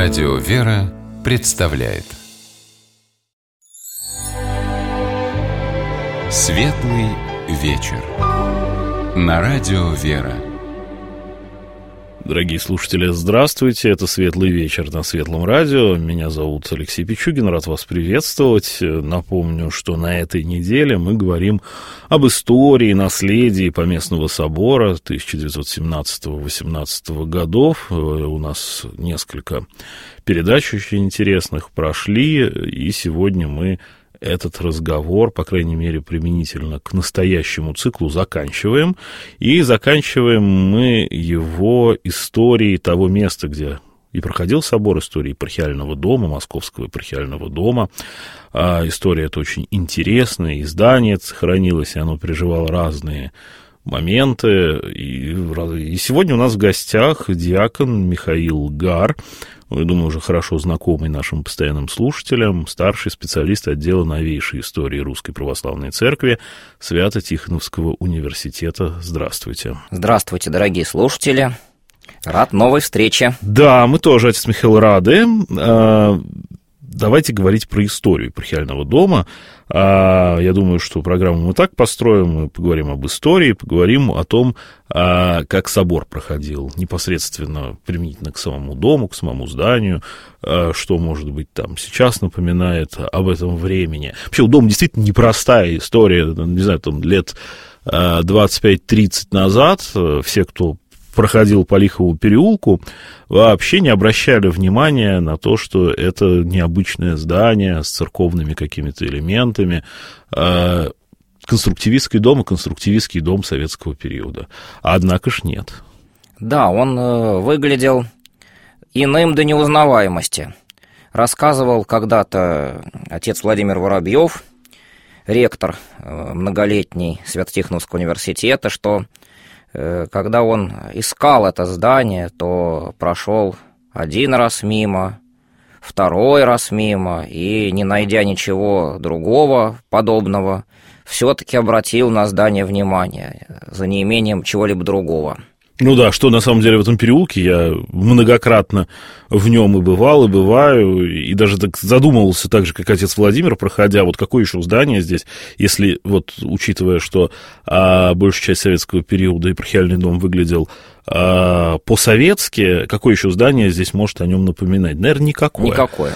Радио «Вера» представляет Светлый вечер на Радио «Вера». Дорогие слушатели, здравствуйте, это «Светлый вечер» на Светлом радио. Меня зовут Алексей Пичугин, рад вас приветствовать. Напомню, что на этой неделе мы говорим об истории, наследии Поместного собора 1917-18 годов. У нас несколько передач очень интересных прошли, и сегодня мы этот разговор, по крайней мере, применительно к настоящему циклу, заканчиваем. И заканчиваем мы его историей того места, где и проходил собор, историей епархиального дома, Московского епархиального дома. История эта очень интересная, издание сохранилось, и оно переживало разные моменты. И сегодня у нас в гостях диакон Михаил Гар, я думаю, уже хорошо знакомый нашим постоянным слушателям, старший специалист отдела новейшей истории Русской Православной Церкви Свято-Тихоновского университета. Здравствуйте. Здравствуйте, дорогие слушатели. Рад новой встрече. Да, мы тоже, отец Михаил, рады. Давайте говорить про историю епархиального дома. Я думаю, что программу мы так построим, мы поговорим об истории, поговорим о том, как собор проходил непосредственно применительно к самому дому, к самому зданию, что, может быть, там сейчас напоминает об этом времени. Вообще, у дома действительно непростая история, не знаю, там лет 25-30 назад все, кто проходил по Лихову переулку, вообще не обращали внимания на то, что это необычное здание с церковными какими-то элементами, конструктивистский дом и конструктивистский дом советского периода. Однако ж нет. Да, он выглядел иным до неузнаваемости. Рассказывал когда-то отец Владимир Воробьев, ректор многолетний Свято-Тихоновского университета, что когда он искал это здание, то прошел один раз мимо, второй раз мимо, и, не найдя ничего другого подобного, все-таки обратил на здание внимание, за неимением чего-либо другого. Ну да, что на самом деле в этом переулке, я многократно в нем и бывал, и бываю, и даже так задумывался так же, как отец Владимир, проходя, вот какое еще здание здесь, если, вот, учитывая, что большая часть советского периода епархиальный дом выглядел по-советски, какое еще здание здесь может о нем напоминать? Наверное, никакое. Никакое.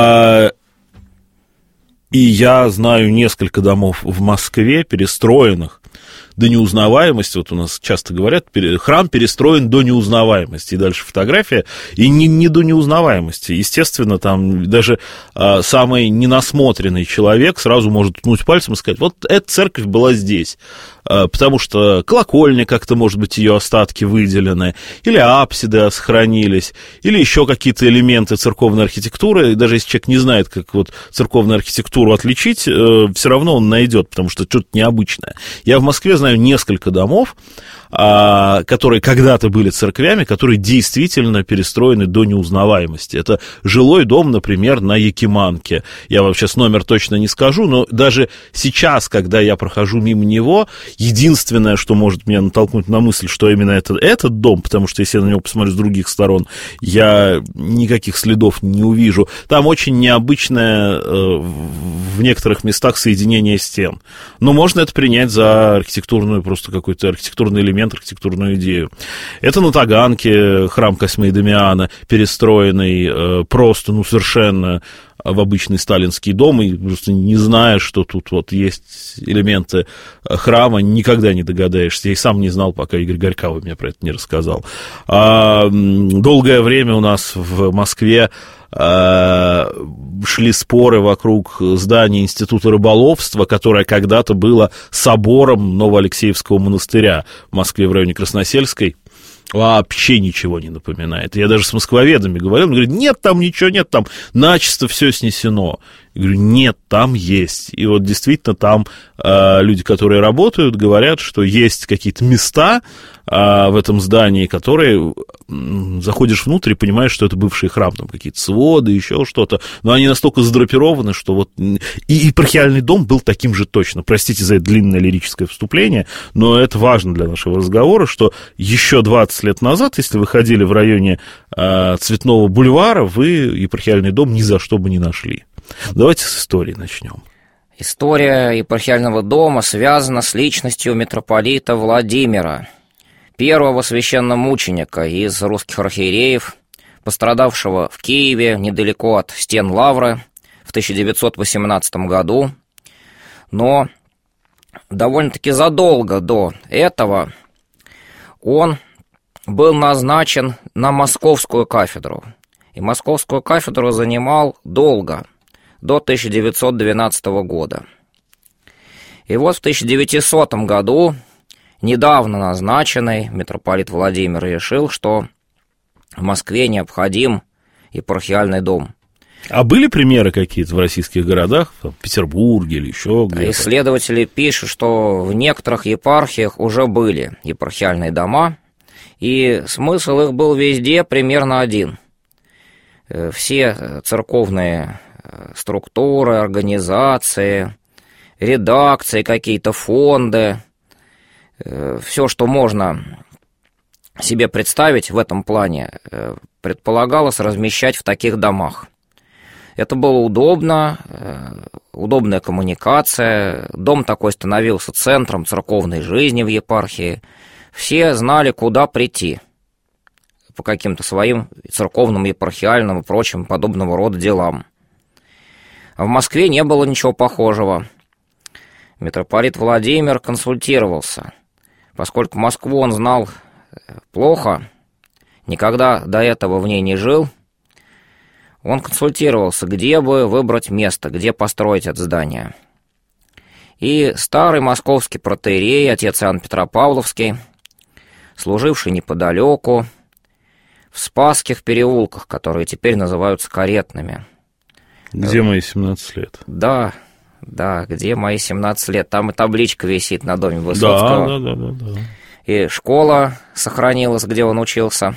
И я знаю несколько домов в Москве, перестроенных до неузнаваемости, вот у нас часто говорят, храм перестроен до неузнаваемости, и дальше фотография, и не до неузнаваемости. Естественно, там даже самый ненасмотренный человек сразу может ткнуть пальцем и сказать, вот эта церковь была здесь, потому что колокольня как-то, может быть, ее остатки выделены, или апсиды сохранились, или еще какие-то элементы церковной архитектуры, и даже если человек не знает, как вот церковную архитектуру отличить, все равно он найдет, потому что что-то необычное. Я в Москве знаю несколько домов, которые когда-то были церквями, которые действительно перестроены до неузнаваемости. Это жилой дом, например, на Якиманке. Я вам сейчас номер точно не скажу, но даже сейчас, когда я прохожу мимо него, единственное, что может меня натолкнуть на мысль, что именно этот дом, потому что если я на него посмотрю с других сторон, я никаких следов не увижу. Там очень необычное в некоторых местах соединение стен. Но можно это принять за архитектурную, просто какой-то архитектурный элемент, архитектурную идею. Это на Таганке храм Косьмы и Дамиана, перестроенный просто, совершенно в обычный сталинский дом, и просто не зная, что тут вот есть элементы храма, никогда не догадаешься. Я и сам не знал, пока Игорь Горького мне про это не рассказал. Долгое время у нас в Москве шли споры вокруг здания Института рыболовства, которое когда-то было собором Новоалексеевского монастыря в Москве в районе Красносельской. Вообще ничего не напоминает. Я даже с москвоведами говорил, он говорит, нет, там ничего нет, там начисто все снесено. Я говорю, нет, там есть. И вот действительно там люди, которые работают, говорят, что есть какие-то места в этом здании, которые заходишь внутрь и понимаешь, что это бывший храм, там какие-то своды, еще что-то, но они настолько задрапированы, что вот... И епархиальный дом был таким же точно. Простите за это длинное лирическое вступление, но это важно для нашего разговора, что еще 20 лет назад, если вы ходили в районе Цветного бульвара, вы епархиальный дом ни за что бы не нашли. Давайте с истории начнем. История епархиального дома связана с личностью митрополита Владимира, первого священномученика из русских архиереев, пострадавшего в Киеве недалеко от стен Лавры в 1918 году. Но довольно-таки задолго до этого он был назначен на московскую кафедру. И московскую кафедру занимал долго, до 1912 года. И вот в 1900 году недавно назначенный митрополит Владимир решил, что в Москве необходим епархиальный дом. А были примеры какие-то в российских городах, в Петербурге или еще где-то? Исследователи пишут, что в некоторых епархиях уже были епархиальные дома, и смысл их был везде примерно один. Все церковные структуры, организации, редакции, какие-то фонды, все, что можно себе представить в этом плане, предполагалось размещать в таких домах. Это было удобно, удобная коммуникация, дом такой становился центром церковной жизни в епархии, все знали, куда прийти по каким-то своим церковным, епархиальным и прочим подобного рода делам. А в Москве не было ничего похожего. Митрополит Владимир консультировался. Поскольку Москву он знал плохо, никогда до этого в ней не жил, он консультировался, где бы выбрать место, где построить это здание. И старый московский протоиерей, отец Иоанн Петропавловский, служивший неподалеку, в Спасских переулках, которые теперь называются Каретными. Где мои 17 лет? Да, где мои 17 лет. Там и табличка висит на доме Высоцкого. Да. И школа сохранилась, где он учился.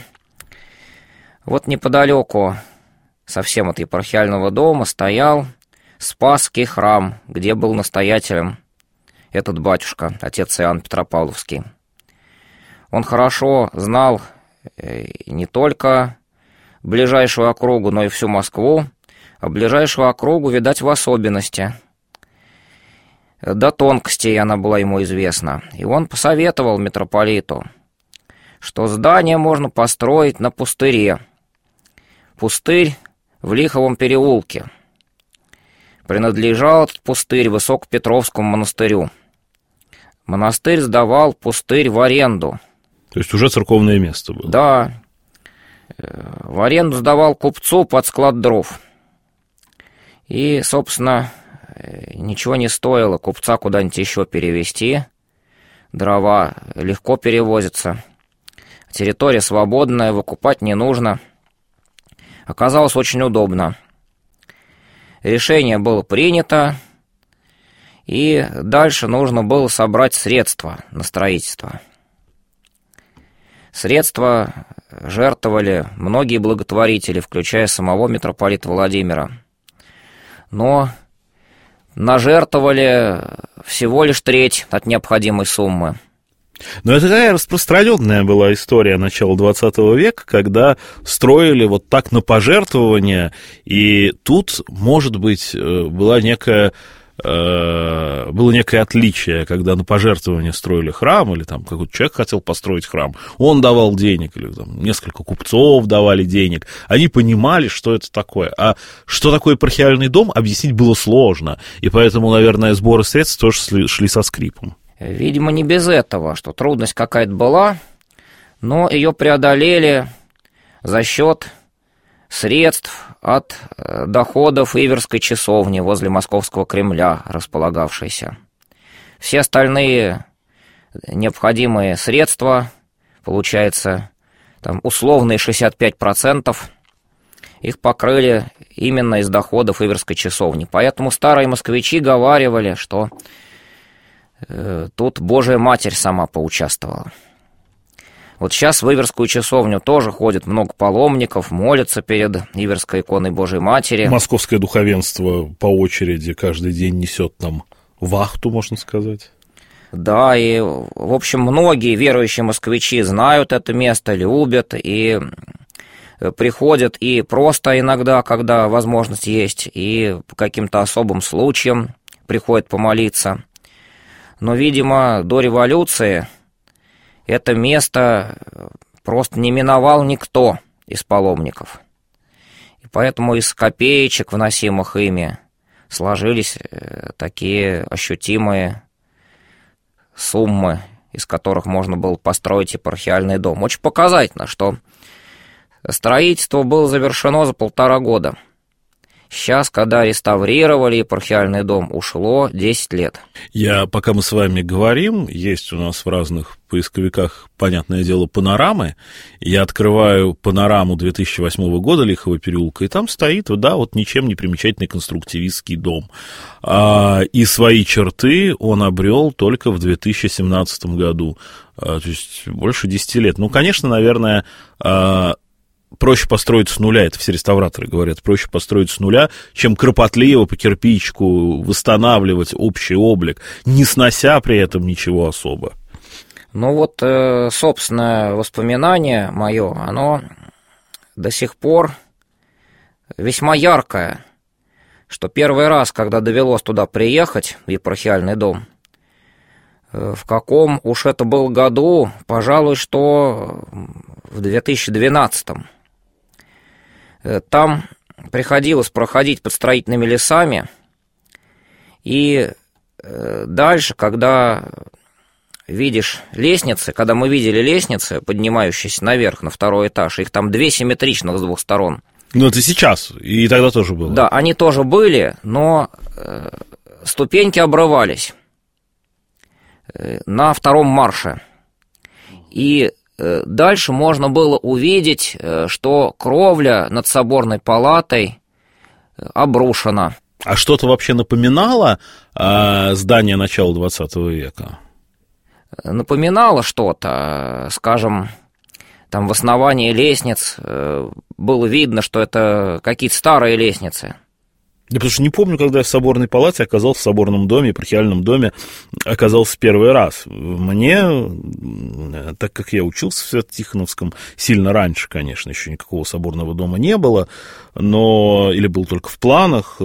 Вот неподалеку совсем от епархиального дома стоял Спасский храм, где был настоятелем этот батюшка, отец Иоанн Петропавловский. Он хорошо знал не только ближайшую округу, но и всю Москву, а ближайшую округу, видать, в особенности. До тонкостей она была ему известна. И он посоветовал митрополиту, что здание можно построить на пустыре. Пустырь в Лиховом переулке. Принадлежал этот пустырь Высокопетровскому монастырю. Монастырь сдавал пустырь в аренду. То есть уже церковное место было? Да. В аренду сдавал купцу под склад дров. И, собственно, ничего не стоило купца куда-нибудь еще перевезти. Дрова легко перевозятся. Территория свободная, выкупать не нужно. Оказалось очень удобно. Решение было принято, и дальше нужно было собрать средства на строительство. Средства жертвовали многие благотворители, включая самого митрополита Владимира. Но нажертвовали всего лишь треть от необходимой суммы. Но это такая распространенная была история начала 20 века, когда строили вот так на пожертвования, и тут, может быть, было некое отличие, когда на пожертвования строили храм, или там какой-то человек хотел построить храм, он давал денег, или там несколько купцов давали денег, они понимали, что это такое. А что такое епархиальный дом, объяснить было сложно, и поэтому, наверное, сборы средств тоже шли со скрипом. Видимо, не без этого, что трудность какая-то была, но ее преодолели за счет средств от доходов Иверской часовни возле Московского Кремля, располагавшейся. Все остальные необходимые средства, получается, там условные 65%, их покрыли именно из доходов Иверской часовни. Поэтому старые москвичи говаривали, что тут Божия Матерь сама поучаствовала. Вот сейчас в Иверскую часовню тоже ходит много паломников, молятся перед Иверской иконой Божией Матери. Московское духовенство по очереди каждый день несет нам вахту, можно сказать. Да, и, в общем, многие верующие москвичи знают это место, любят и приходят и просто иногда, когда возможность есть, и по каким-то особым случаям приходят помолиться. Но, видимо, до революции это место просто не миновал никто из паломников. И поэтому из копеечек, вносимых ими, сложились такие ощутимые суммы, из которых можно было построить епархиальный дом. Очень показательно, что строительство было завершено за 1,5 года. Сейчас, когда реставрировали епархиальный дом, ушло 10 лет. Пока мы с вами говорим, есть у нас в разных поисковиках, понятное дело, панорамы. Я открываю панораму 2008 года Лихого переулка, и там стоит, да, вот ничем не примечательный конструктивистский дом. И свои черты он обрел только в 2017 году, то есть больше 10 лет. Ну, конечно, наверное, проще построить с нуля, это все реставраторы говорят, проще построить с нуля, чем кропотливо по кирпичику восстанавливать общий облик, не снося при этом ничего особо. Ну вот, собственное воспоминание мое, оно до сих пор весьма яркое, что первый раз, когда довелось туда приехать, в епархиальный дом, в каком уж это был году, пожалуй, что в 2012-м, там приходилось проходить под строительными лесами, и дальше, когда видишь лестницы, когда мы видели лестницы, поднимающиеся наверх на 2-й этаж, их там 2 симметричных с 2 сторон. Ну, это сейчас, и тогда тоже было. Да, они тоже были, но ступеньки обрывались на 2-м марше. И дальше можно было увидеть, что кровля над соборной палатой обрушена. А что-то вообще напоминало здание начала 20 века? Напоминало что-то, скажем, там в основании лестниц было видно, что это какие-то старые лестницы. Я потому что не помню, когда я в соборной палате оказался, в соборном доме, епархиальном доме, оказался первый раз. Мне, так как я учился в Свято-Тихоновском, сильно раньше, конечно, еще никакого соборного дома не было, но, или был только в планах,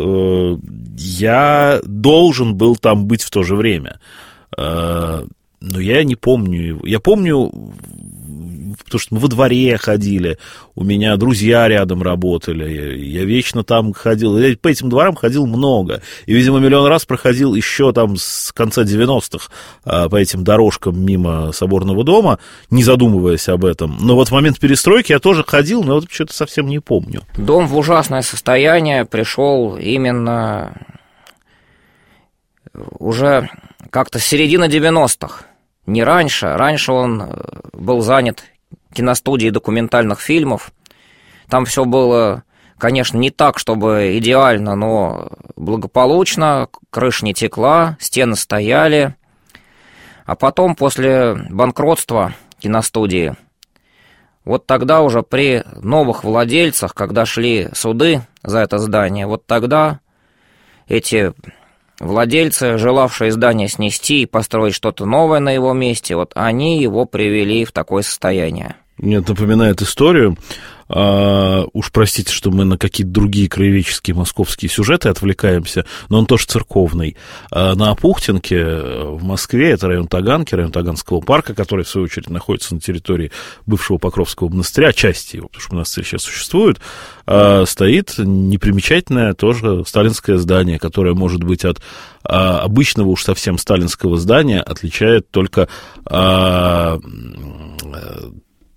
я должен был там быть в то же время. Но я не помню его. Я помню, потому что мы во дворе ходили, у меня друзья рядом работали, я вечно там ходил, я по этим дворам ходил много, и, видимо, миллион раз проходил еще там с конца 90-х по этим дорожкам мимо соборного дома, не задумываясь об этом. Но вот в момент перестройки я тоже ходил, но вот что-то совсем не помню. Дом в ужасное состояние пришел именно уже как-то с середины 90-х, не раньше. Раньше он был занят киностудией документальных фильмов. Там все было, конечно, не так, чтобы идеально, но благополучно, крыша не текла, стены стояли. А потом, после банкротства киностудии, вот тогда уже при новых владельцах, когда шли суды за это здание, вот тогда эти владельцы, желавшие здание снести и построить что-то новое на его месте, вот они его привели в такое состояние. Мне это напоминает историю. Уж простите, что мы на какие-то другие краеведческие московские сюжеты отвлекаемся, но он тоже церковный. На Апухтинке в Москве, это район Таганки, район Таганского парка, который, в свою очередь, находится на территории бывшего Покровского монастыря, части его, потому что монастырь сейчас существует, стоит непримечательное тоже сталинское здание, которое, может быть, от обычного уж совсем сталинского здания отличает только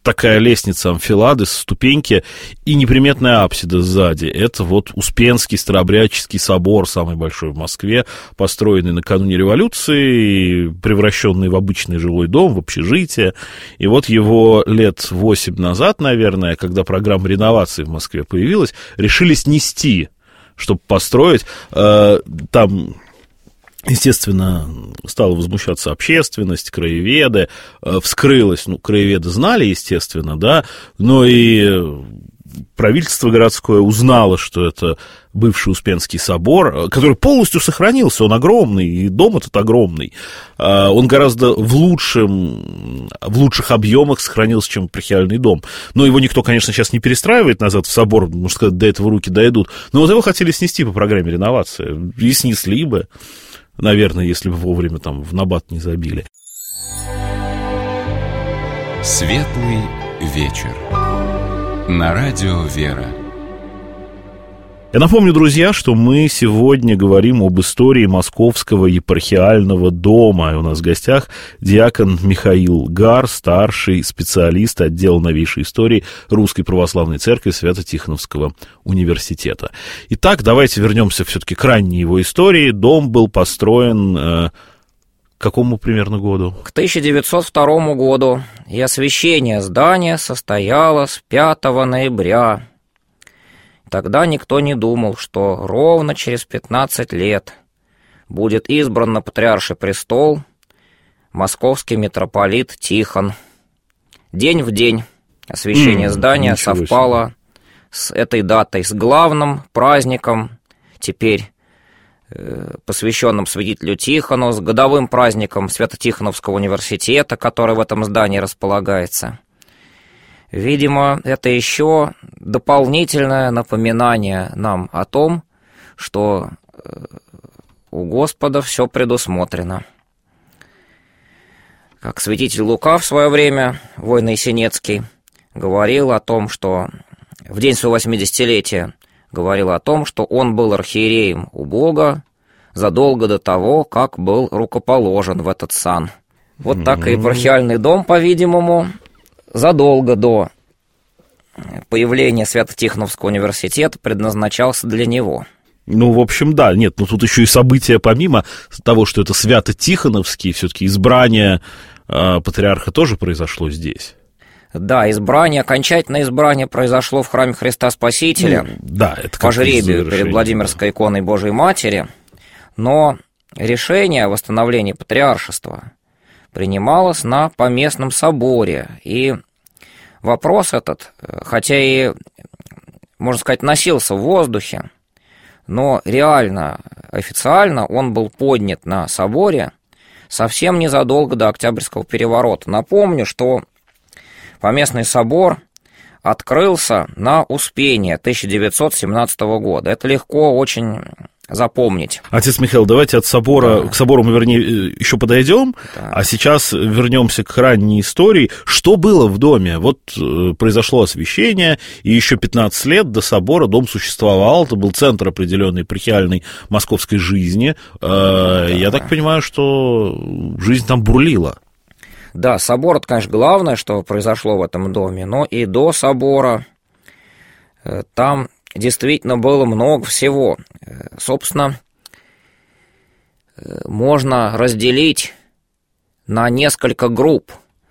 такая лестница амфилады, ступеньки и неприметная апсида сзади. Это вот Успенский Старообрядческий собор, самый большой в Москве, построенный накануне революции, превращенный в обычный жилой дом, в общежитие. И вот его лет 8 назад, наверное, когда программа реновации в Москве появилась, решили снести, чтобы построить. Там, естественно, стала возмущаться общественность, краеведы, вскрылось, краеведы знали, естественно, да, но и правительство городское узнало, что это бывший Успенский собор, который полностью сохранился, он огромный, и дом этот огромный, он гораздо в лучших объемах сохранился, чем епархиальный дом. Но его никто, конечно, сейчас не перестраивает назад в собор, можно сказать, до этого руки дойдут, но вот его хотели снести по программе реновации, и снесли бы, наверное, если бы вовремя там в набат не забили. Светлый вечер. На радио «Вера». Я напомню, друзья, что мы сегодня говорим об истории Московского епархиального дома. И у нас в гостях диакон Михаил Гар, старший специалист отдела новейшей истории Русской Православной Церкви Свято-Тихоновского университета. Итак, давайте вернемся все-таки к ранней его истории. Дом был построен к какому примерно году? К 1902 году, и освящение здания состоялось 5 ноября. Тогда никто не думал, что ровно через 15 лет будет избран на патриарший престол московский митрополит Тихон. День в день освящение здания совпало с этой датой, с главным праздником, теперь посвященным святителю Тихону, с годовым праздником Свято-Тихоновского университета, который в этом здании располагается. Видимо, это еще дополнительное напоминание нам о том, что у Господа все предусмотрено. Как святитель Лука в свое время, воин Есенецкий, говорил о том, что в день своего 80-летия говорил о том, что он был архиереем у Бога задолго до того, как был рукоположен в этот сан. Вот так и епархиальный дом, по-видимому, задолго до появления Свято-Тихоновского университета предназначался для него. В общем, да, нет, тут еще и события, помимо того, что это Свято-Тихоновский, все-таки избрание патриарха тоже произошло здесь. Да, окончательное избрание произошло в храме Христа Спасителя, да, это по жребию перед Владимирской иконой Божией Матери, но решение о восстановлении патриаршества принималось на поместном соборе, и вопрос этот, хотя и, можно сказать, носился в воздухе, но реально, официально он был поднят на соборе совсем незадолго до Октябрьского переворота. Напомню, что поместный собор открылся на Успение 1917 года. Это легко очень запомнить. Отец Михаил, давайте от собора, к собору мы, вернее, еще подойдем, а сейчас вернемся к ранней истории. Что было в доме? Вот произошло освящение, и еще 15 лет до собора дом существовал, это был центр определенной епархиальной московской жизни. Я так понимаю, что жизнь там бурлила. Да, собор — это, конечно, главное, что произошло в этом доме, но и до собора там действительно было много всего. Собственно, можно разделить на несколько групп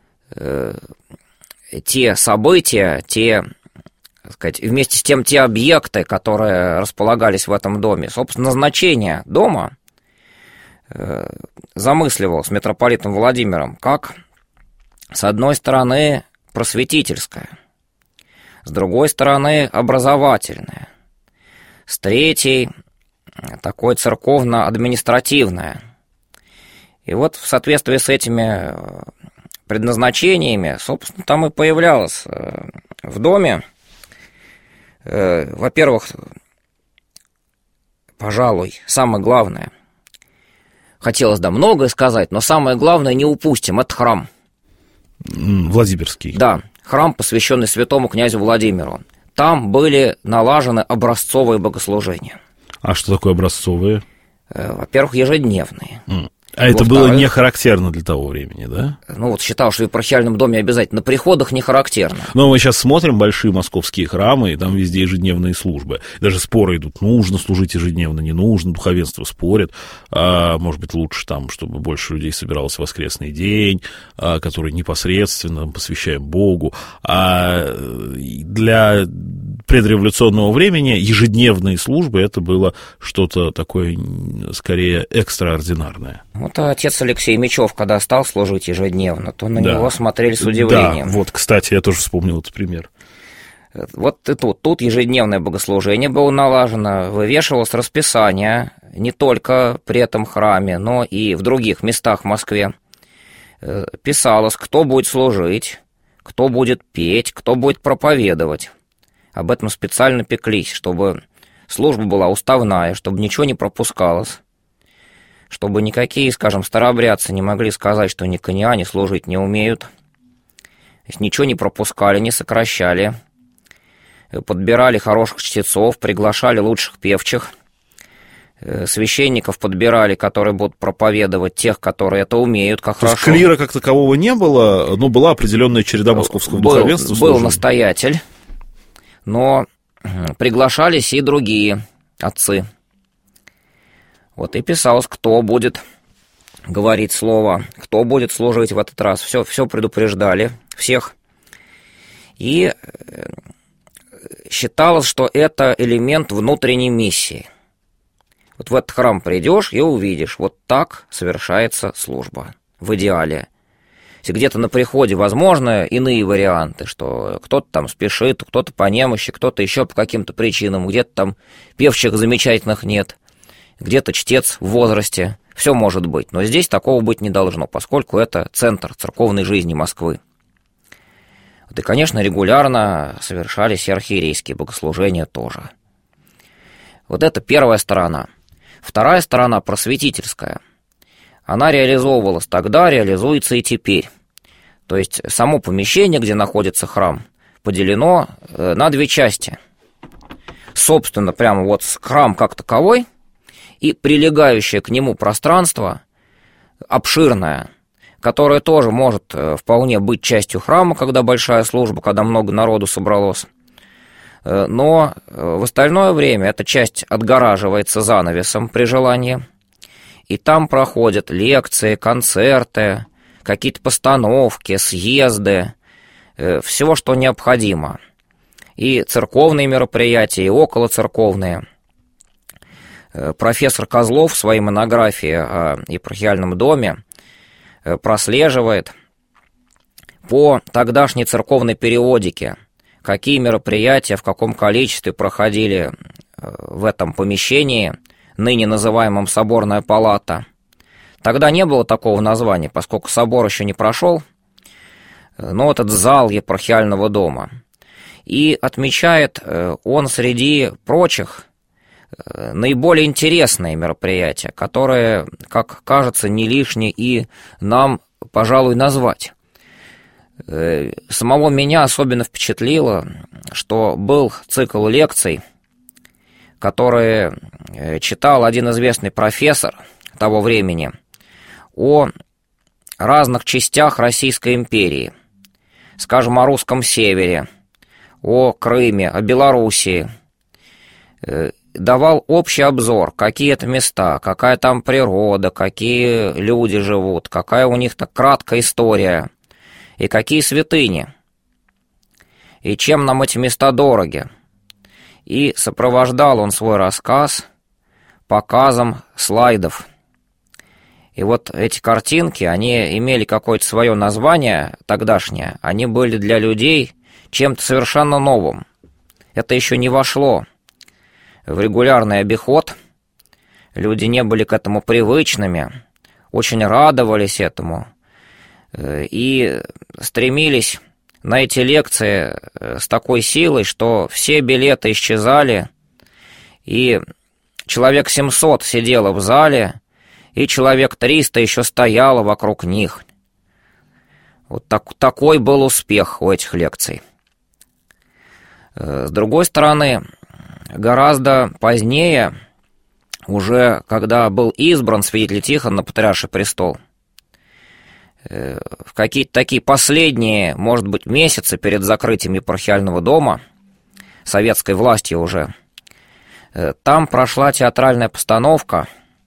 те события, так сказать, вместе с тем те объекты, которые располагались в этом доме. Собственно, назначение дома замысливалось митрополитом Владимиром как, с одной стороны, просветительское, с другой стороны, образовательное, с третьей — такое церковно-административное. И вот в соответствии с этими предназначениями, собственно, там и появлялось в доме, во-первых, пожалуй, самое главное, хотелось, многое сказать, но самое главное не упустим — это храм. Владимирский. Да, храм, посвященный святому князю Владимиру. Там были налажены образцовые богослужения. А что такое образцовые? Во-первых, ежедневные. А это было не характерно для того времени, да? Ну, вот считал, что в епархиальном доме обязательно. На приходах не характерно. Но мы сейчас смотрим большие московские храмы, и там везде ежедневные службы. Даже споры идут, нужно служить ежедневно, не нужно, духовенство спорит. Может быть, лучше там, чтобы больше людей собиралось в воскресный день, который непосредственно посвящаем Богу. А для предреволюционного времени ежедневные службы — это было что-то такое, скорее, экстраординарное. Вот отец Алексей Мечев, когда стал служить ежедневно, то на него смотрели с удивлением. Да, вот, кстати, я тоже вспомнил этот пример. Вот и тут ежедневное богослужение было налажено, вывешивалось расписание не только при этом храме, но и в других местах в Москве. Писалось, кто будет служить, кто будет петь, кто будет проповедовать. Об этом специально пеклись, чтобы служба была уставная, чтобы ничего не пропускалось, чтобы никакие, скажем, старообрядцы не могли сказать, что никониане служить не умеют. То есть ничего не пропускали, не сокращали, подбирали хороших чтецов, приглашали лучших певчих, священников подбирали, которые будут проповедовать, тех, которые это умеют, как хорошо. То есть клира как такового не было, но была определенная череда московского духовенства. Был настоятель, но приглашались и другие отцы. Вот и писалось, кто будет говорить слово, кто будет служить в этот раз. Все предупреждали, всех. И считалось, что это элемент внутренней миссии. Вот в этот храм придешь и увидишь, вот так совершается служба в идеале. Если где-то на приходе возможны иные варианты, что кто-то там спешит, кто-то по немощи, кто-то еще по каким-то причинам, где-то там певчих замечательных нет, где-то чтец в возрасте, все может быть. Но здесь такого быть не должно, поскольку это центр церковной жизни Москвы. Вот и, конечно, регулярно совершались и архиерейские богослужения тоже. Вот это первая сторона. Вторая сторона просветительская. Она реализовывалась тогда, реализуется и теперь. То есть само помещение, где находится храм, поделено на две части. Собственно, прямо вот храм как таковой и прилегающее к нему пространство обширное, которое тоже может вполне быть частью храма, когда большая служба, когда много народу собралось. Но в остальное время эта часть отгораживается занавесом при желании. И там проходят лекции, концерты, какие-то постановки, съезды, всего, что необходимо. И церковные мероприятия, и околоцерковные. Профессор Козлов в своей монографии о епархиальном доме прослеживает по тогдашней церковной периодике, какие мероприятия, в каком количестве проходили в этом помещении, ныне называемом Соборная палата. Тогда не было такого названия, поскольку собор еще не прошел, но этот зал епархиального дома. И отмечает он среди прочих наиболее интересные мероприятия, которые, как кажется, не лишне и нам, пожалуй, назвать. Самого меня особенно впечатлило, что был цикл лекций, который читал один известный профессор того времени о разных частях Российской империи, скажем, о русском севере, о Крыме, о Белоруссии. Давал общий обзор, какие это места, какая там природа, какие люди живут, какая у них так краткая история, и какие святыни, и чем нам эти места дороги. И сопровождал он свой рассказ показом слайдов. И вот эти картинки, они имели какое-то свое название тогдашнее, они были для людей чем-то совершенно новым. Это еще не вошло в регулярный обиход, люди не были к этому привычными, очень радовались этому и стремились на эти лекции с такой силой, что все билеты исчезали, и человек 700 сидело в зале, и человек 300 еще стояло вокруг них. Вот такой был успех у этих лекций. С другой стороны, гораздо позднее уже когда был избран святитель Тихон на патриарший престол, в какие-то такие последние, может быть, месяцы перед закрытием епархиального дома, советской властью уже, там прошла театральная постановка,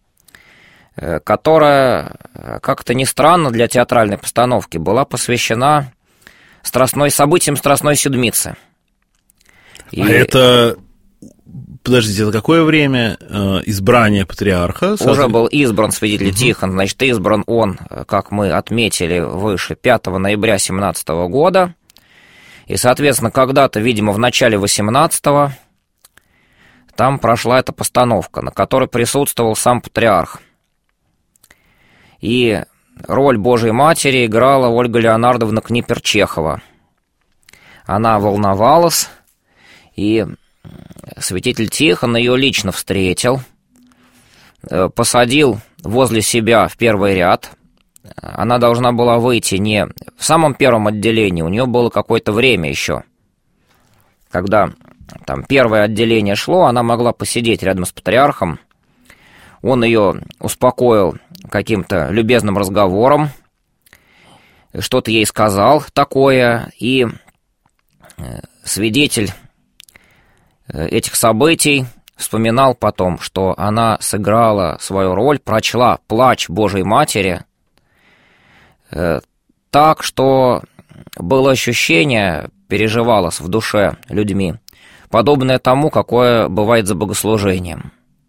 которая, как-то не странно для театральной постановки, была посвящена событиям Страстной Седмицы. А это... Подождите, это какое время избрания патриарха? Уже был избран святитель Тихон, значит, избран он, как мы отметили выше, 5 ноября 2017 года. И, соответственно, когда-то, видимо, в начале 18-го там прошла эта постановка, на которой присутствовал сам патриарх. И роль Божией Матери играла Ольга Леонардовна Книпер-Чехова. Она волновалась, и святитель Тихон ее лично встретил, посадил возле себя в первый ряд. Она должна была выйти не в самом первом отделении, у нее было какое-то время еще. Когда там первое отделение шло, она могла посидеть рядом с патриархом. Он ее успокоил каким-то любезным разговором, что-то ей сказал такое, и свидетель этих событий вспоминал потом, что она сыграла свою роль, прочла плач Божией Матери так, что было ощущение, переживалось в душе людьми, подобное тому, какое бывает за богослужением.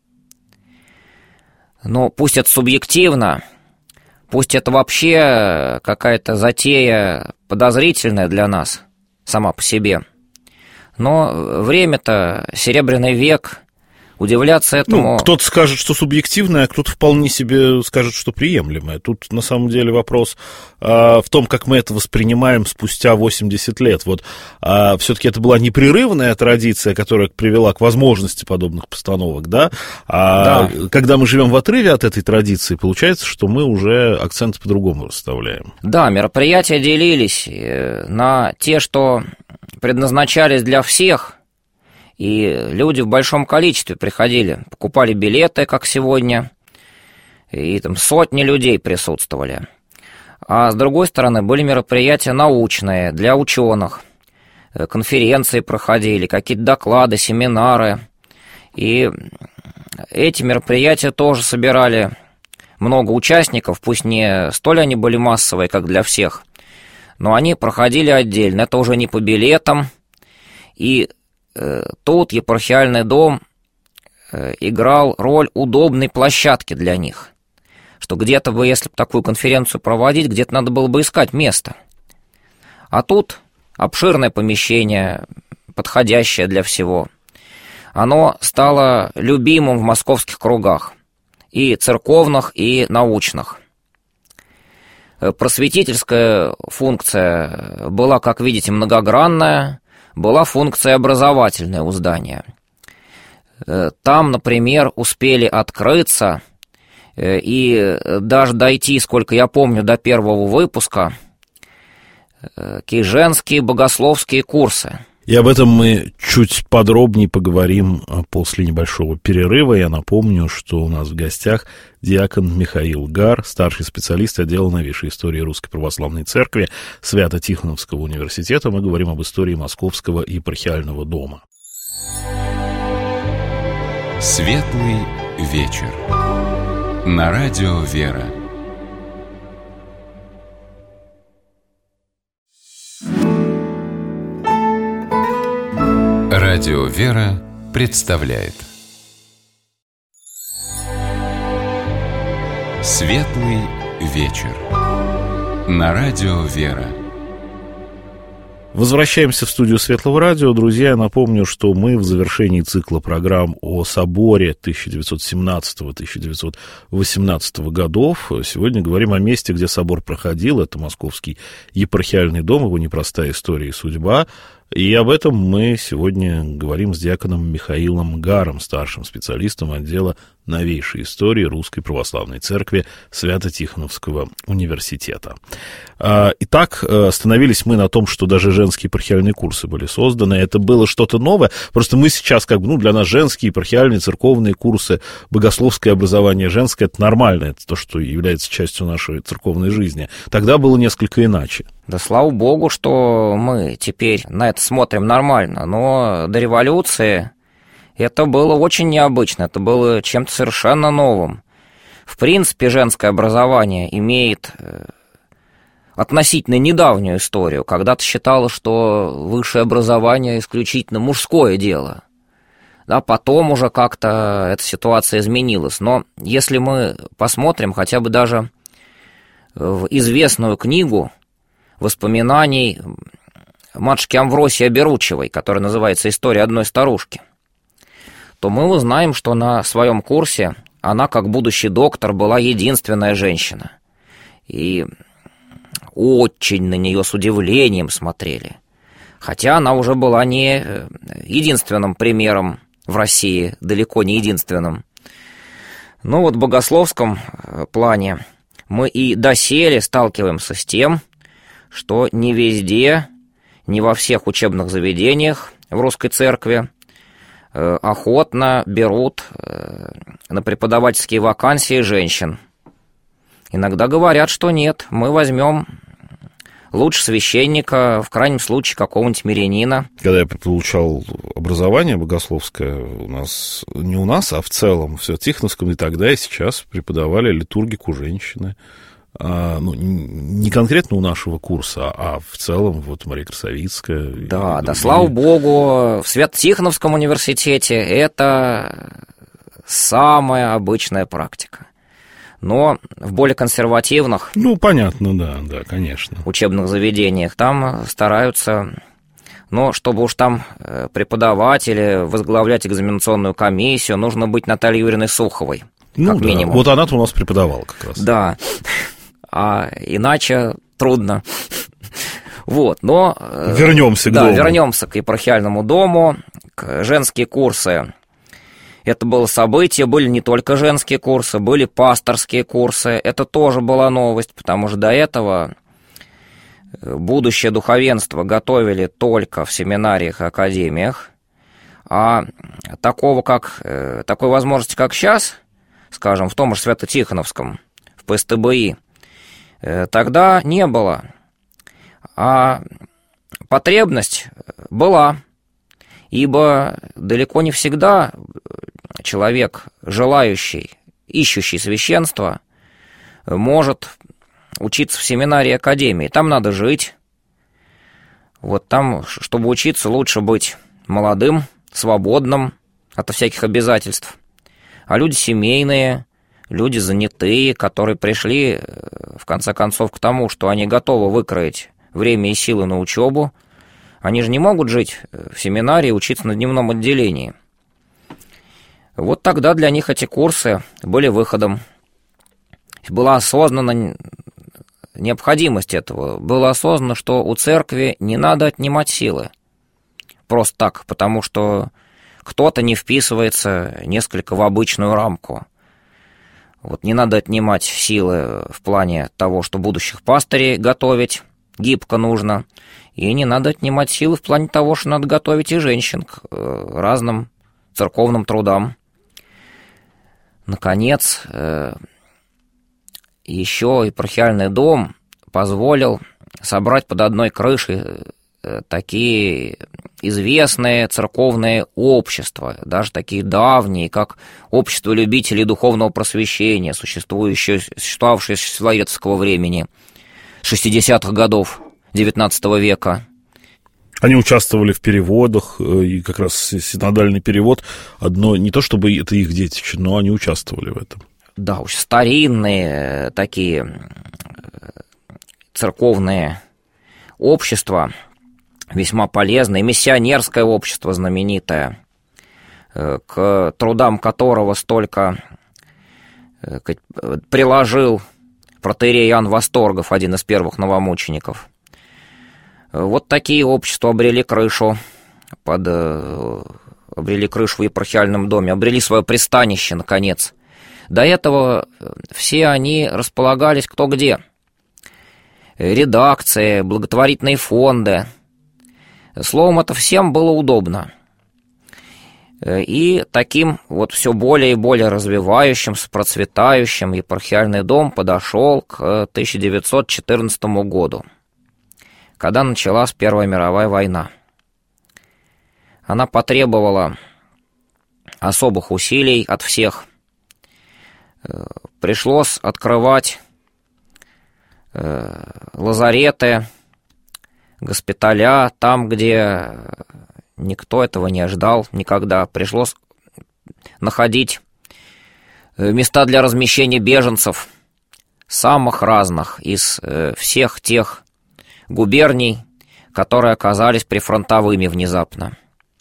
Но пусть это субъективно, пусть это вообще какая-то затея подозрительная для нас сама по себе, но время-то, Серебряный век, удивляться этому... Кто-то скажет, что субъективное, а кто-то вполне себе скажет, что приемлемое. Тут, на самом деле, вопрос в том, как мы это воспринимаем спустя 80 лет. Вот все-таки это была непрерывная традиция, которая привела к возможности подобных постановок, да? Да. Когда мы живем в отрыве от этой традиции, получается, что мы уже акценты по-другому расставляем. Да, мероприятия делились на те, что предназначались для всех, и люди в большом количестве приходили, покупали билеты, как сегодня, и там сотни людей присутствовали. А с другой стороны, были мероприятия научные, для ученых, конференции проходили, какие-то доклады, семинары, и эти мероприятия тоже собирали много участников, пусть не столь они были массовые, как для всех, но они проходили отдельно, это уже не по билетам, и тут епархиальный дом играл роль удобной площадки для них, что где-то бы, если бы такую конференцию проводить, где-то надо было бы искать место. А тут обширное помещение, подходящее для всего. Оно стало любимым в московских кругах, и церковных, и научных. Просветительская функция была, как видите, многогранная, была функция образовательная у здания. Там, например, успели открыться и даже дойти, сколько я помню, до первого выпуска, женские богословские курсы. И об этом мы чуть подробнее поговорим после небольшого перерыва. Я напомню, что у нас в гостях диакон Михаил Гар, старший специалист отдела новейшей истории Русской Православной Церкви Свято-Тихоновского университета. Мы говорим об истории Московского епархиального дома. Светлый вечер. На радио «Вера». Радио «Вера» представляет Светлый вечер. На радио «Вера». Возвращаемся в студию Светлого радио. Друзья, я напомню, что мы в завершении цикла программ о соборе 1917-1918 годов сегодня говорим о месте, где собор проходил. Это Московский епархиальный дом, его непростая история и судьба. И об этом мы сегодня говорим с диаконом Михаилом Гаром, старшим специалистом отдела новейшей истории Русской Православной Церкви Свято-Тихоновского университета. Итак, остановились мы на том, что даже женские епархиальные курсы были созданы. Это было что-то новое. Просто мы сейчас для нас женские епархиальные церковные курсы, богословское образование женское — это нормально, это то, что является частью нашей церковной жизни. Тогда было несколько иначе. Да слава богу, что мы теперь на это смотрим нормально, но до революции это было очень необычно, это было чем-то совершенно новым. В принципе, женское образование имеет относительно недавнюю историю. Когда-то считалось, что высшее образование исключительно мужское дело. Да, потом уже как-то эта ситуация изменилась. Но если мы посмотрим хотя бы даже в известную книгу воспоминаний матушки Амвросии Беручевой, которая называется «История одной старушки», то мы узнаем, что на своем курсе она, как будущий доктор, была единственная женщина. И очень на нее с удивлением смотрели. Хотя она уже была не единственным примером в России, далеко не единственным. Но вот в богословском плане мы и доселе сталкиваемся с тем, что не везде, не во всех учебных заведениях в русской церкви охотно берут на преподавательские вакансии женщин. Иногда говорят, что нет, мы возьмем лучше священника, в крайнем случае какого-нибудь мирянина. Когда я получал образование богословское, не у нас, а в целом, в Свято-Тихоновском, и тогда, и сейчас преподавали литургику женщины. Не конкретно у нашего курса, а в целом Мария Красовицкая. Да, слава богу, в Свято-Тихоновском университете это самая обычная практика. Но в более консервативных... понятно, да, конечно. Учебных заведениях там стараются... Но чтобы уж там преподавать или возглавлять экзаменационную комиссию, нужно быть Натальей Юрьевной Суховой, как минимум. Вот она-то у нас преподавала как раз. Да, а иначе трудно. Но... Вернемся к дому. Да, вернемся к епархиальному дому, к женские курсы. Это было событие, были не только женские курсы, были пасторские курсы. Это тоже была новость, потому что до этого будущее духовенство готовили только в семинариях и академиях. А такой возможности, как сейчас, скажем, в том же Свято-Тихоновском, в ПСТБИ, тогда не было. А потребность была, ибо далеко не всегда человек, желающий, ищущий священство, может учиться в семинарии и академии. Там надо жить. Там, чтобы учиться, лучше быть молодым, свободным от всяких обязательств. А люди семейные, люди занятые, которые пришли, в конце концов, к тому, что они готовы выкроить время и силы на учебу, они же не могут жить в семинарии и учиться на дневном отделении. Тогда для них эти курсы были выходом. Была осознана необходимость этого. Было осознано, что у церкви не надо отнимать силы. Просто так, потому что кто-то не вписывается несколько в обычную рамку. Не надо отнимать силы в плане того, что будущих пастырей готовить гибко нужно. И не надо отнимать силы в плане того, что надо готовить и женщин к разным церковным трудам. Наконец, еще епархиальный дом позволил собрать под одной крышей такие известные церковные общества, даже такие давние, как Общество любителей духовного просвещения, существовавшее с Филаретского времени, 60-х годов XIX века. Они участвовали в переводах, и как раз синодальный перевод, не то чтобы это их детище, но они участвовали в этом. Да, уж старинные такие церковные общества, весьма полезное, миссионерское общество знаменитое, к трудам которого столько приложил протоиерей Иоанн Восторгов, один из первых новомучеников. Вот такие общества обрели крышу в епархиальном доме, обрели свое пристанище, наконец. До этого все они располагались кто где. Редакции, благотворительные фонды. Словом, это всем было удобно. И таким вот все более и более развивающимся, процветающим епархиальный дом подошел к 1914 году, когда началась Первая мировая война. Она потребовала особых усилий от всех. Пришлось открывать лазареты, госпиталя, там, где никто этого не ожидал никогда. Пришлось находить места для размещения беженцев, самых разных, из всех тех губерний, которые оказались прифронтовыми внезапно.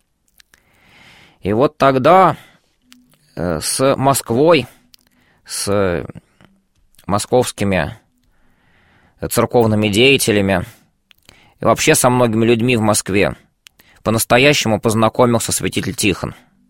И вот тогда с Москвой, с московскими церковными деятелями и вообще со многими людьми в Москве по-настоящему познакомился святитель Тихон.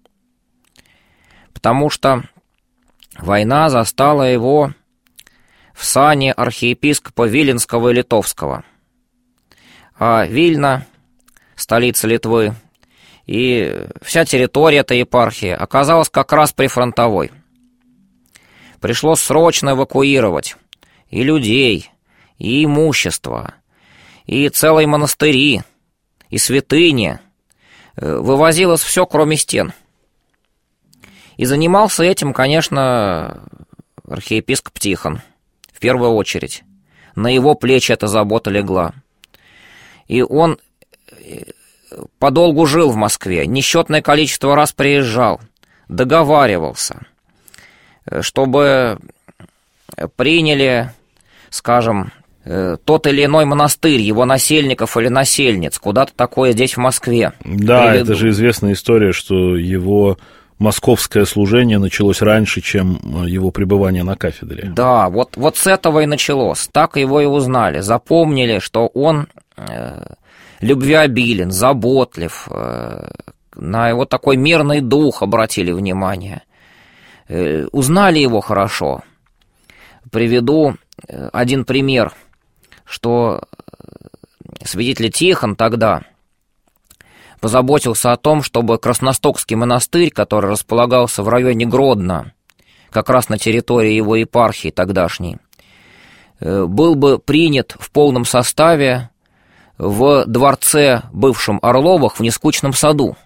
Потому что война застала его в сане архиепископа Виленского и Литовского. А Вильна, столица Литвы, и вся территория этой епархии оказалась как раз прифронтовой. Пришлось срочно эвакуировать и людей, и имущество, и целые монастыри, и святыни. Вывозилось все, кроме стен. И занимался этим, конечно, архиепископ Тихон, в первую очередь. На его плечи эта забота легла. И он подолгу жил в Москве, несчетное количество раз приезжал, договаривался, чтобы приняли, скажем, тот или иной монастырь, его насельников или насельниц, куда-то такое здесь в Москве. Да, приведут. Это же известная история, что его московское служение началось раньше, чем его пребывание на кафедре. Да, вот с этого и началось. Так его и узнали, запомнили, что он любвеобилен, заботлив, на его такой мирный дух обратили внимание. Узнали его хорошо. Приведу один пример, что святитель Тихон тогда позаботился о том, чтобы Красностокский монастырь, который располагался в районе Гродно, как раз на территории его епархии тогдашней, был бы принят в полном составе в дворце бывшем Орловых в Нескучном саду.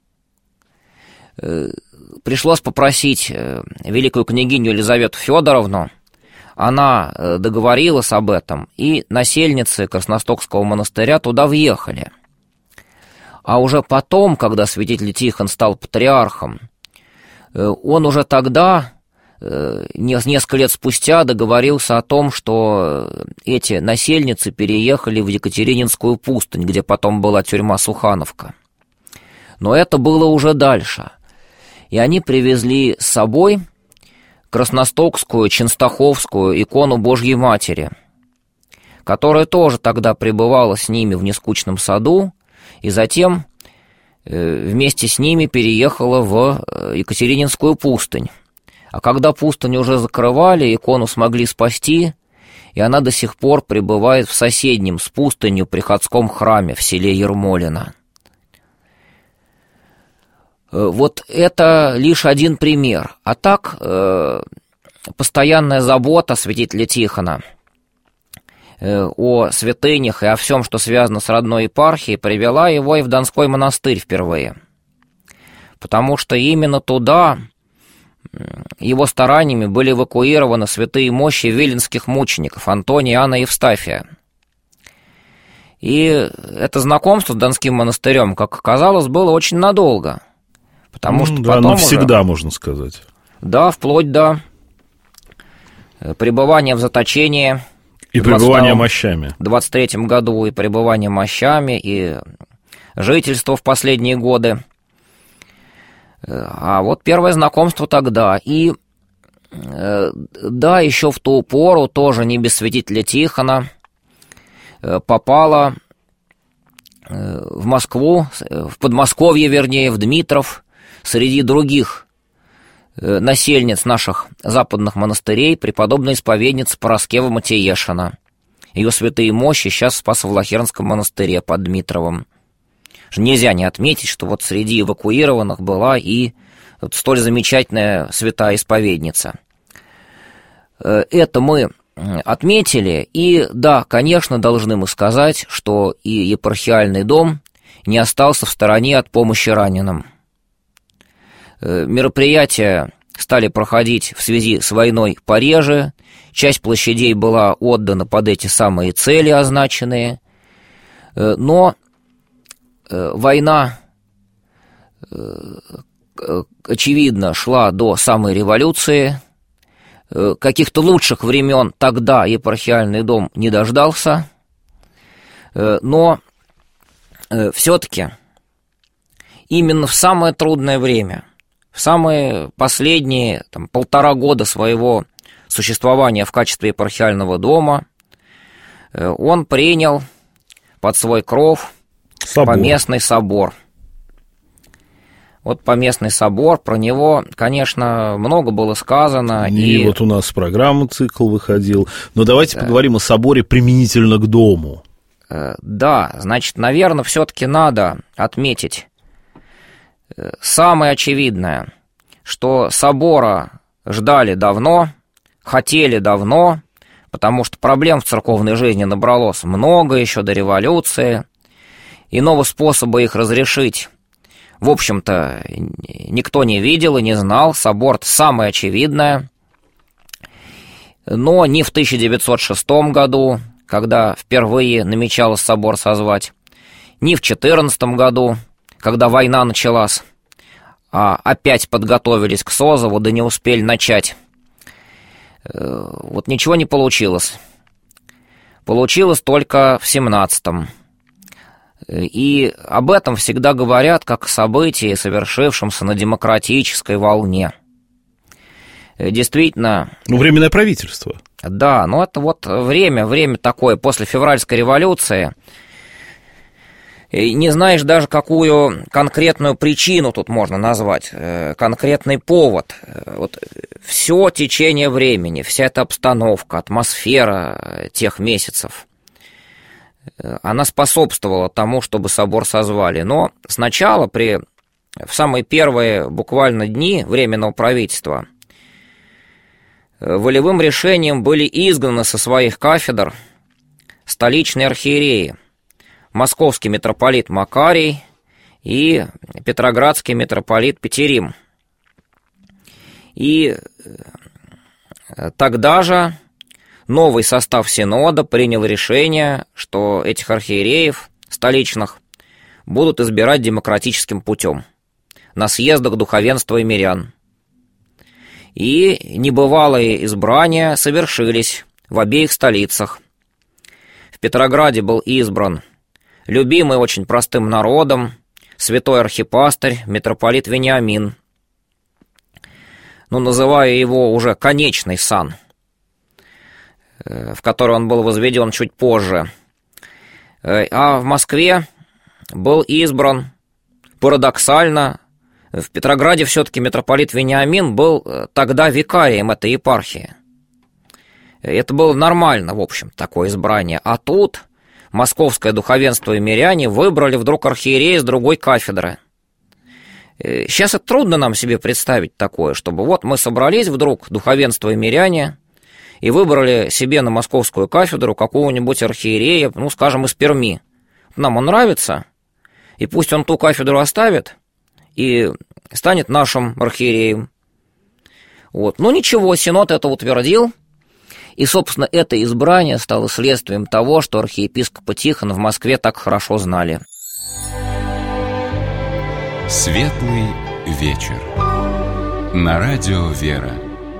Пришлось попросить великую княгиню Елизавету Федоровну, она договорилась об этом, и насельницы Красностокского монастыря туда въехали. А уже потом, когда святитель Тихон стал патриархом, он уже тогда, несколько лет спустя, договорился о том, что эти насельницы переехали в Екатерининскую пустынь, где потом была тюрьма Сухановка. Но это было уже дальше. И они привезли с собой красностокскую, ченстаховскую икону Божьей Матери, которая тоже тогда пребывала с ними в Нескучном саду, и затем вместе с ними переехала в Екатерининскую пустынь. А когда пустынь уже закрывали, икону смогли спасти, и она до сих пор пребывает в соседнем с пустынью приходском храме в селе Ермолино. Вот это лишь один пример. А так, постоянная забота святителя Тихона о святынях и о всем, что связано с родной епархией, привела его и в Донской монастырь впервые. Потому что именно туда его стараниями были эвакуированы святые мощи виленских мучеников Антония, Иоанна и Евстафия. И это знакомство с Донским монастырем, как оказалось, было очень надолго. Потому что да, потом навсегда, уже, можно сказать. Да, вплоть до пребывания в заточении. И пребывания мощами. В 23-м году и пребывания мощами, и жительство в последние годы. А вот первое знакомство тогда. И да, еще в ту пору, тоже не без святителя Тихона, попала в Москву, в Подмосковье, вернее, в Дмитров, среди других насельниц наших западных монастырей преподобная исповедница Параскева Матиешина. Ее святые мощи сейчас в Спасо-Влахернском монастыре под Дмитровым. Нельзя не отметить, что вот среди эвакуированных была и вот столь замечательная святая исповедница. Это мы отметили, и да, конечно, должны мы сказать, что и епархиальный дом не остался в стороне от помощи раненым. Мероприятия стали проходить в связи с войной пореже, часть площадей была отдана под эти самые цели означенные, но война, очевидно, шла до самой революции. Каких-то лучших времен тогда епархиальный дом не дождался, но все-таки именно в самое трудное время, в самые последние 1,5 года своего существования в качестве епархиального дома он принял под свой кров Поместный собор. Вот Поместный собор, про него, конечно, много было сказано. И вот у нас программа «Цикл» выходил. Но давайте поговорим о соборе применительно к дому. Да, значит, наверное, все-таки надо отметить самое очевидное, что собора ждали давно, хотели давно, потому что проблем в церковной жизни набралось много еще до революции. Иного способа их разрешить, в общем-то, никто не видел и не знал. Собор самое очевидное. Но ни в 1906 году, когда впервые намечалось собор созвать, ни в 2014 году, когда война началась, а опять подготовились к созыву, да не успели начать. Вот ничего не получилось. Получилось только в 1917-м. И об этом всегда говорят как о событии, совершившемся на демократической волне. Действительно... Временное правительство. Да, но это вот время такое, после февральской революции. И не знаешь даже, какую конкретную причину тут можно назвать, конкретный повод. Вот все течение времени, вся эта обстановка, атмосфера тех месяцев, она способствовала тому, чтобы собор созвали. Но сначала, в самые первые буквально дни Временного правительства, волевым решением были изгнаны со своих кафедр столичные архиереи, московский митрополит Макарий и петроградский митрополит Петерим. И тогда же новый состав Синода принял решение, что этих архиереев столичных будут избирать демократическим путем на съездах духовенства и мирян. И небывалые избрания совершились в обеих столицах. В Петрограде был избран любимый очень простым народом святой архипастырь митрополит Вениамин, называя его уже конечный сан, в который он был возведен чуть позже. А в Москве был избран парадоксально, в Петрограде все-таки митрополит Вениамин был тогда викарием этой епархии. Это было нормально, в общем, такое избрание. А тут московское духовенство и миряне выбрали вдруг архиерея с другой кафедры. Сейчас это трудно нам себе представить такое, чтобы вот мы собрались вдруг, духовенство и миряне, и выбрали себе на московскую кафедру какого-нибудь архиерея, скажем, из Перми. Нам он нравится, и пусть он ту кафедру оставит и станет нашим архиереем. Вот. Ничего, Синод это утвердил, и, собственно, это избрание стало следствием того, что архиепископа Тихона в Москве так хорошо знали. Светлый вечер. На радио «Вера».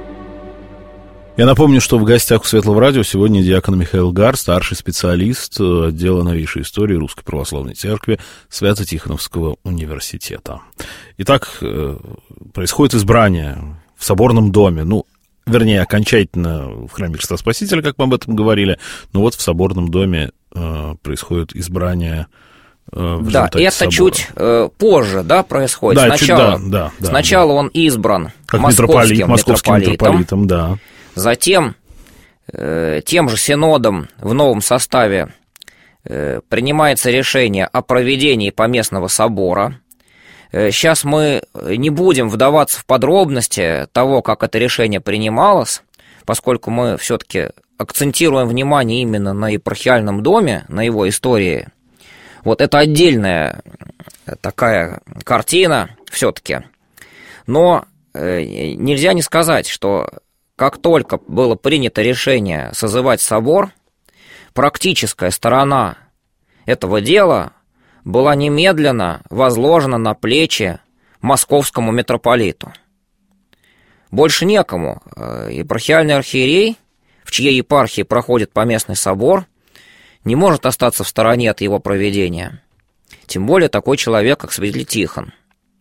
Я напомню, что в гостях у Светлого радио сегодня диакон Михаил Гар, старший специалист отдела новейшей истории Русской Православной Церкви Свято-Тихоновского университета. Итак, происходит избрание в соборном доме, вернее, окончательно в храме Христа Спасителя, как мы об этом говорили, но вот в соборном доме происходит избрание в Да, это собора. чуть позже, да, происходит. Да, сначала он избран как московским митрополитом, да. Затем тем же синодом в новом составе принимается решение о проведении поместного собора. Сейчас мы не будем вдаваться в подробности того, как это решение принималось, поскольку мы все-таки акцентируем внимание именно на епархиальном доме, на его истории. Вот это отдельная такая картина все-таки. Но нельзя не сказать, что как только было принято решение созывать собор, практическая сторона этого дела была немедленно возложена на плечи московскому митрополиту. Больше некому. Епархиальный архиерей, в чьей епархии проходит поместный собор, не может остаться в стороне от его проведения. Тем более такой человек, как святитель Тихон.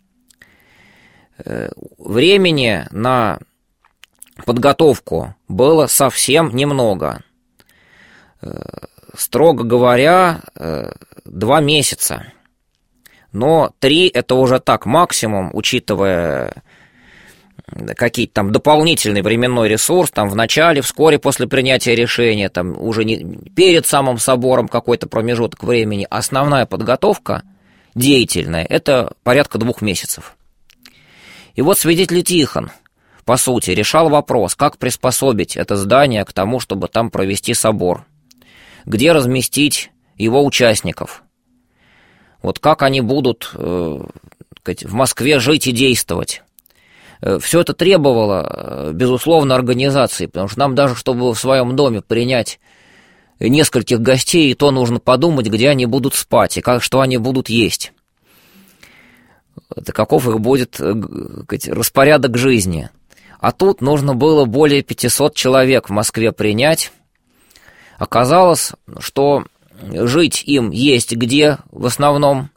Времени на подготовку было совсем немного. Строго говоря, 2 месяца. Но 3 это уже так максимум, учитывая какие-то там дополнительный временной ресурс, там в начале, вскоре после принятия решения, там уже не перед самым собором какой-то промежуток времени. Основная подготовка деятельная – это порядка 2 месяцев. И вот святитель Тихон, по сути, решал вопрос, как приспособить это здание к тому, чтобы там провести собор, где разместить его участников, вот как они будут в Москве жить и действовать. Все это требовало, безусловно, организации, потому что нам даже, чтобы в своем доме принять нескольких гостей, то нужно подумать, где они будут спать и что они будут есть. Каков их будет распорядок жизни. А тут нужно было более 500 человек в Москве принять. Оказалось, что жить им есть где в основном.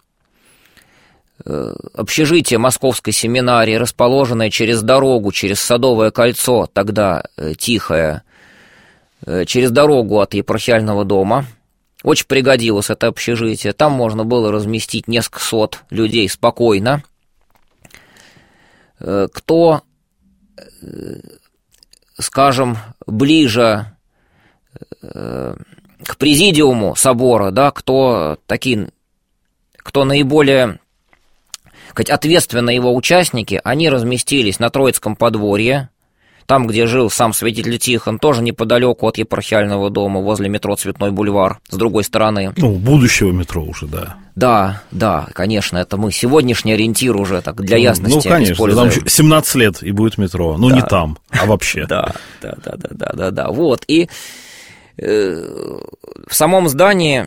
Общежитие Московской семинарии, расположенное через дорогу, через Садовое кольцо, тогда Тихое, через дорогу от епархиального дома. Очень пригодилось это общежитие. Там можно было разместить несколько сот людей спокойно. Кто, скажем, ближе к президиуму собора, да, кто наиболее ответственные его участники, они разместились на Троицком подворье, там, где жил сам святитель Тихон, тоже неподалеку от епархиального дома, возле метро Цветной бульвар, с другой стороны. Будущего метро уже, да. Да, конечно, это мы сегодняшний ориентир уже так для ясности конечно, используем. Там 17 лет и будет метро, не там, а вообще. Да, вот, и в самом здании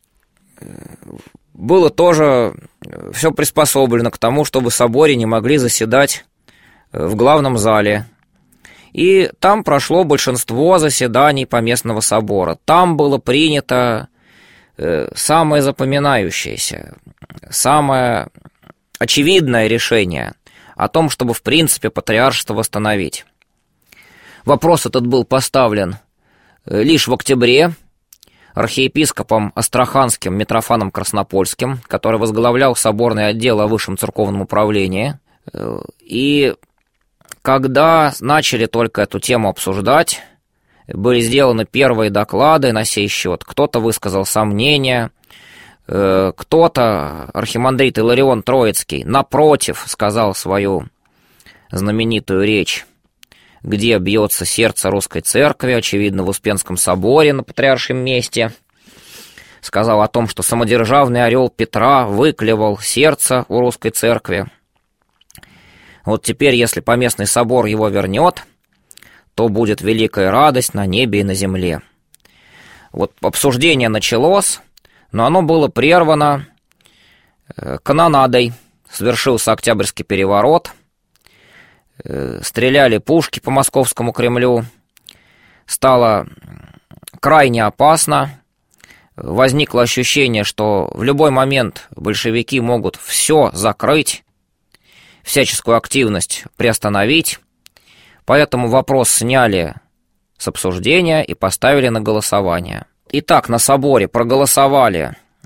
было тоже все приспособлено к тому, чтобы соборе не могли заседать в главном зале. И там прошло большинство заседаний поместного собора. Там было принято самое запоминающееся, самое очевидное решение о том, чтобы, в принципе, патриаршество восстановить. Вопрос этот был поставлен лишь в октябре архиепископом Астраханским Митрофаном Краснопольским, который возглавлял соборный отдел о высшем церковном управлении. И когда начали только эту тему обсуждать, были сделаны первые доклады на сей счет. Кто-то высказал сомнения, кто-то, архимандрит Иларион Троицкий, напротив, сказал свою знаменитую речь, где бьется сердце русской церкви, очевидно, в Успенском соборе на Патриаршем месте. Сказал о том, что самодержавный орел Петра выклевал сердце у русской церкви. Вот теперь, если поместный собор его вернет, то будет великая радость на небе и на земле. Вот обсуждение началось, но оно было прервано канонадой. Свершился Октябрьский переворот, стреляли пушки по Московскому Кремлю, стало крайне опасно, возникло ощущение, что в любой момент большевики могут все закрыть, всяческую активность приостановить, поэтому вопрос сняли с обсуждения и поставили на голосование. Итак, на соборе проголосовали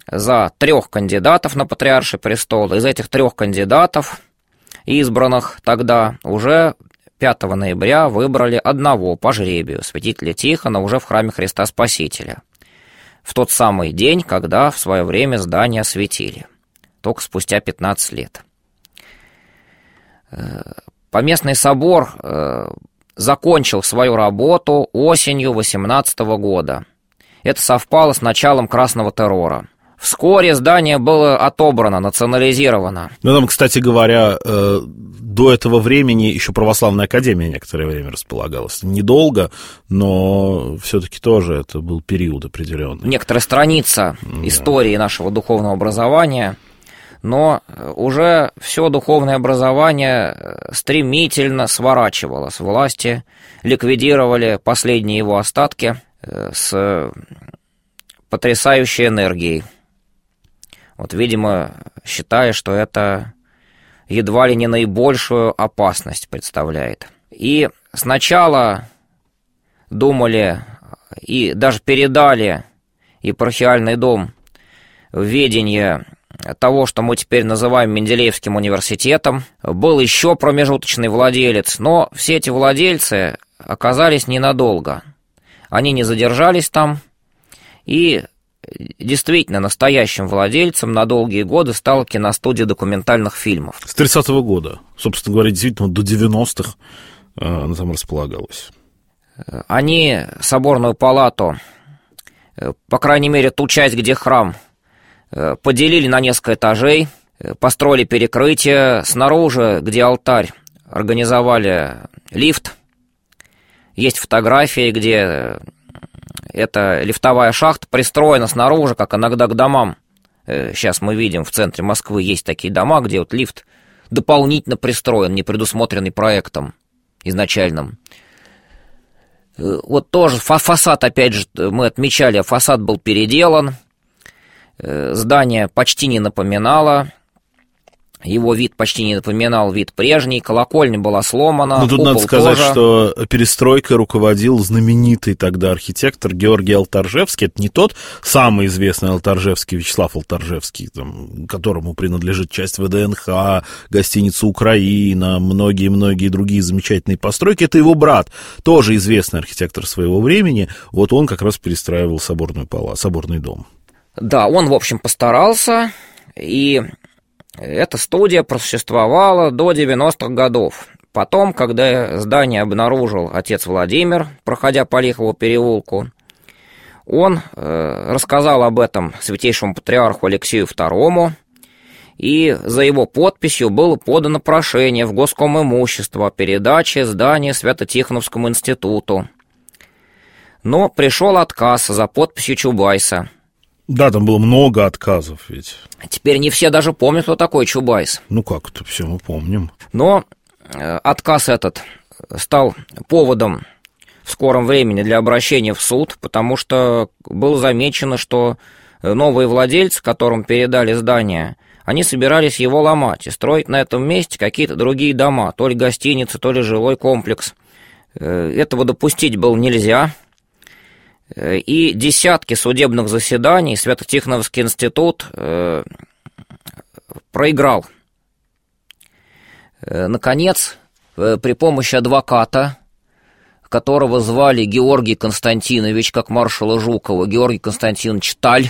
за 3 кандидатов на патриарший престол. Из этих 3 кандидатов, избранных тогда, уже 5 ноября выбрали одного по жребию, святителя Тихона, уже в храме Христа Спасителя. В тот самый день, когда в свое время здание осветили, только спустя 15 лет. Поместный собор закончил свою работу осенью 18 года. Это совпало с началом Красного террора. Вскоре здание было отобрано, национализировано. Ну, там, кстати говоря, до этого времени еще православная академия некоторое время располагалась. Недолго, но все-таки тоже это был период определенный. Некоторая страница истории нашего духовного образования, но уже все духовное образование стремительно сворачивало с власти, ликвидировали последние его остатки с потрясающей энергией. Вот, видимо, считая, что это едва ли не наибольшую опасность представляет. И сначала думали и даже передали епархиальный дом в ведение того, что мы теперь называем Менделеевским университетом. Был еще промежуточный владелец, но все эти владельцы оказались ненадолго. Они не задержались там, и действительно настоящим владельцем на долгие годы стала киностудия документальных фильмов. С 30-го года, собственно говоря, действительно до 90-х она там располагалась. Они соборную палату, по крайней мере, ту часть, где храм, поделили на несколько этажей, построили перекрытие. Снаружи, где алтарь, организовали лифт. Есть фотографии, где эта лифтовая шахта пристроена снаружи, как иногда к домам. Сейчас мы видим, в центре Москвы есть такие дома, где вот лифт дополнительно пристроен, не предусмотренный проектом изначальным. Вот тоже фасад, опять же, мы отмечали, фасад был переделан, здание почти не напоминало, его вид почти не напоминал вид прежний, колокольня была сломана. Но тут надо сказать, что перестройкой руководил знаменитый тогда архитектор Георгий Алтаржевский. Это не тот самый известный Алтаржевский, Вячеслав Алтаржевский, там, которому принадлежит часть ВДНХ, гостиница «Украина», многие-многие другие замечательные постройки. Это его брат, тоже известный архитектор своего времени. Вот он как раз перестраивал соборный дом. Да, он, в общем, постарался, и эта студия просуществовала до 90-х годов. Потом, когда здание обнаружил отец Владимир, проходя по Лихову переулку, он рассказал об этом святейшему патриарху Алексею II, и за его подписью было подано прошение в Госкомимущество о передаче здания Свято-Тихоновскому институту. Но пришел отказ за подписью Чубайса. Да, там было много отказов ведь. Теперь не все даже помнят, кто такой Чубайс. Ну как это, все мы помним. Но отказ этот стал поводом в скором времени для обращения в суд, потому что было замечено, что новые владельцы, которым передали здание, они собирались его ломать и строить на этом месте какие-то другие дома, то ли гостиницы, то ли жилой комплекс. Этого допустить было нельзя. И десятки судебных заседаний Свято-Тихоновский институт проиграл. Наконец, при помощи адвоката, которого звали Георгий Константинович, как маршала Жукова, Георгий Константинович Таль,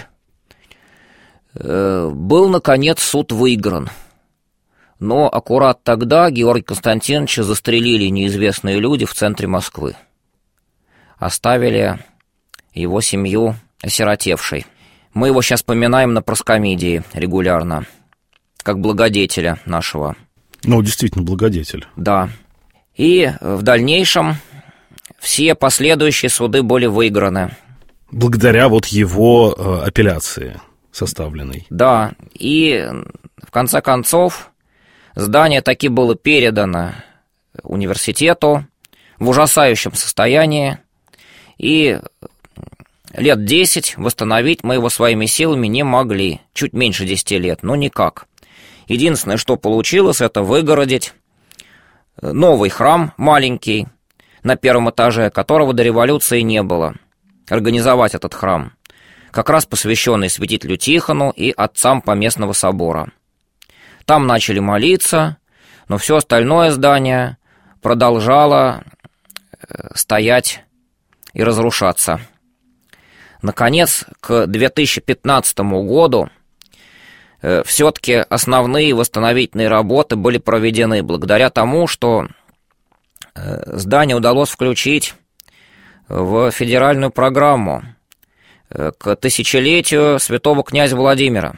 был, наконец, суд выигран. Но аккурат тогда Георгия Константиновича застрелили неизвестные люди в центре Москвы. Оставили его семью осиротевшей. Мы его сейчас поминаем на проскомидии регулярно, как благодетеля нашего. Ну, действительно, благодетель. Да. И в дальнейшем все последующие суды были выиграны. Благодаря вот его апелляции составленной. Да, и в конце концов здание таки было передано университету в ужасающем состоянии, и лет 10 восстановить мы его своими силами не могли. Чуть меньше 10 лет, но никак. Единственное, что получилось, это выгородить новый храм маленький, на первом этаже, которого до революции не было. Организовать этот храм. как раз посвященный святителю Тихону и отцам Поместного собора. Там начали молиться, но все остальное здание продолжало стоять и разрушаться. Наконец, к 2015 году все-таки основные восстановительные работы были проведены благодаря тому, что здание удалось включить в федеральную программу к тысячелетию святого князя Владимира.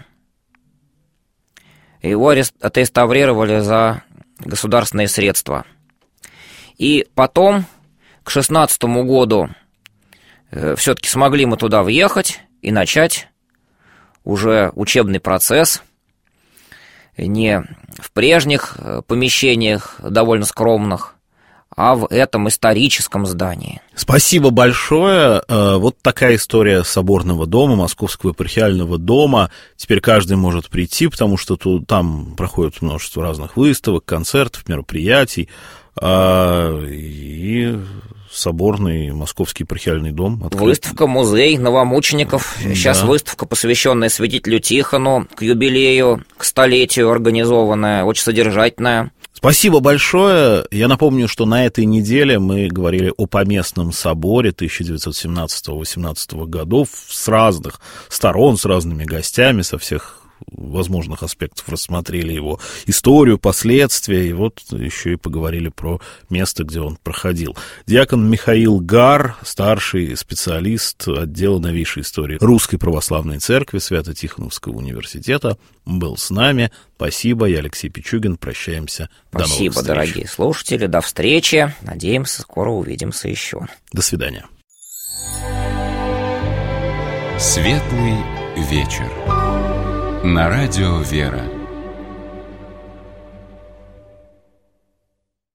Его отреставрировали за государственные средства. И потом, к 2016 году, все-таки смогли мы туда въехать и начать уже учебный процесс не в прежних помещениях, довольно скромных, а в этом историческом здании. Спасибо большое. Вот такая история Соборного дома, Московского епархиального дома. Теперь каждый может прийти, потому что там проходит множество разных выставок, концертов, мероприятий. И Соборный Московский епархиальный дом открыт. Выставка, музей новомучеников. Сейчас выставка, посвященная святителю Тихону, к юбилею, к столетию организованная, очень содержательная. Спасибо большое. Я напомню, что на этой неделе мы говорили о Поместном соборе 1917-18 годов с разных сторон, с разными гостями, со всех возможных аспектов рассмотрели его историю, последствия, и вот еще и поговорили про место, где он проходил. Диакон Михаил Гар, старший специалист отдела новейшей истории Русской Православной Церкви Свято-Тихоновского университета, был с нами. Спасибо, я Алексей Пичугин, прощаемся. До новых встреч. Спасибо, дорогие слушатели, до встречи, надеемся, скоро увидимся еще. До свидания. Светлый вечер. На радио «Вера».